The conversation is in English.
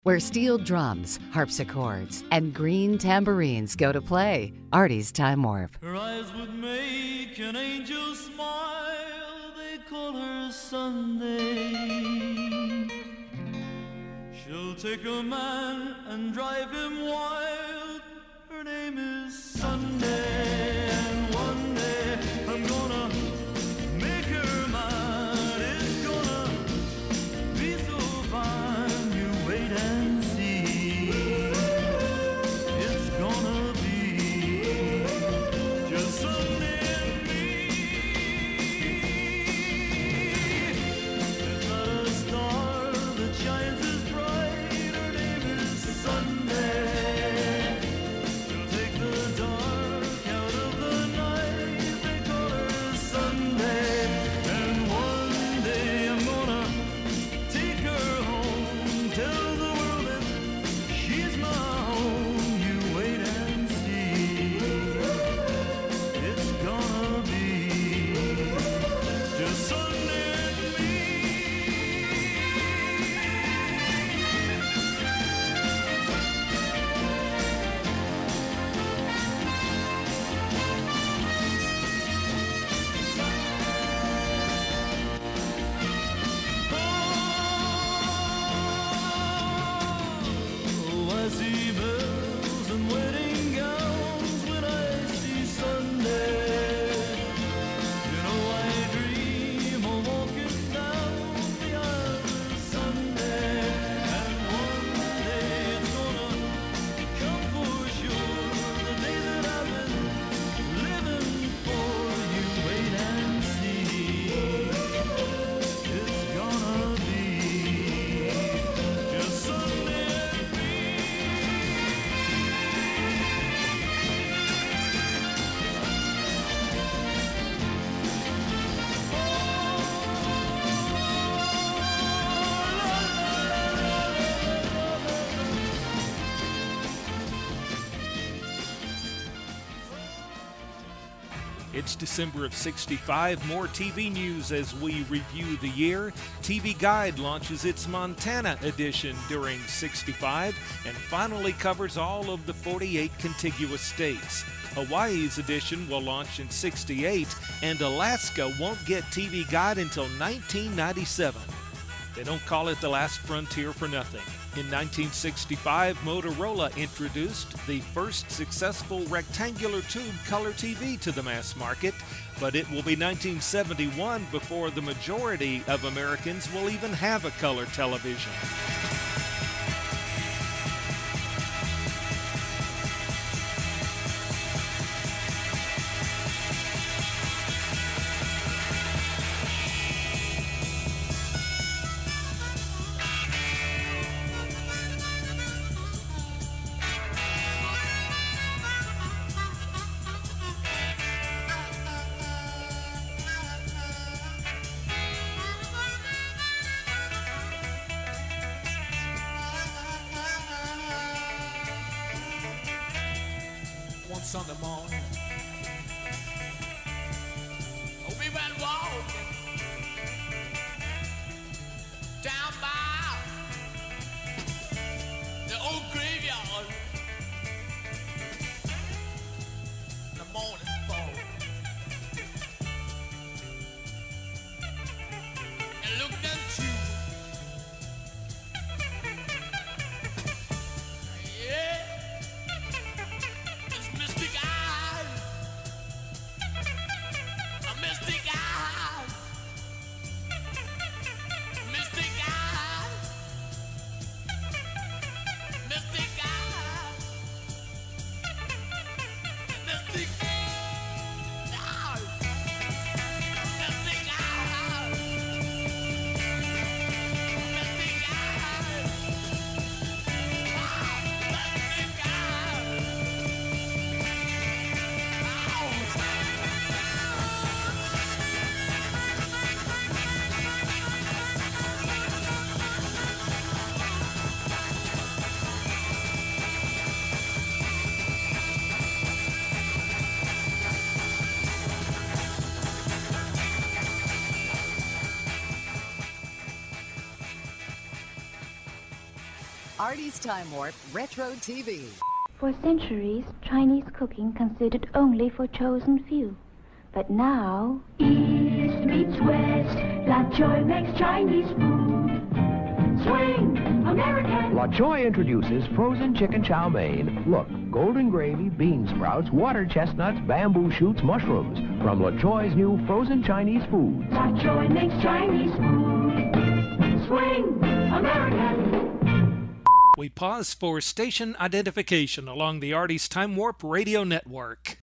where steel drums, harpsichords, and green tambourines go to play. Artie's Time Warp. Her eyes would make an angel smile. They call her Sunday. She'll take a man and drive him wild. Her name is Sunday. And one day I'm gonna make her mine. It's gonna be so fine. You wait and see. It's gonna be just Sunday and me. There's not a star that shines as bright. Her name is Sunday. She'll take the dark out of the night. They call her Sunday. And one day I'm gonna take her home. Tell the world that she's my home. You wait and see. It's gonna be just Sunday and me. Oh, I see bells and wedding gowns when I see Sunday. You know I dream of walking down the aisle this Sunday. And one day it's gonna come for sure. The day that I've been living for. You wait and see. It's gonna be just Sunday and me. It's December of '65. More TV news as we review the year. TV Guide launches its Montana edition during '65 and finally covers all of the 48 contiguous states. Hawaii's edition will launch in '68, and Alaska won't get TV Guide until 1997. They don't call it the last frontier for nothing. In 1965, Motorola introduced the first successful rectangular tube color TV to the mass market, but it will be 1971 before the majority of Americans will even have a color television. One Sunday morning, we went walking down by the old graveyard. The morning fall, and looked into this mystic eye. Artie's Time Warp Retro TV. For centuries, Chinese cooking considered only for chosen few. But now, East meets West, La Choy makes Chinese food. Swing, American. La Choy introduces frozen chicken chow mein. Look, golden gravy, bean sprouts, water chestnuts, bamboo shoots, mushrooms. From La Choy's new frozen Chinese foods. La Choy makes Chinese food. Swing, American. We pause for station identification along the Artie's Time Warp Radio Network.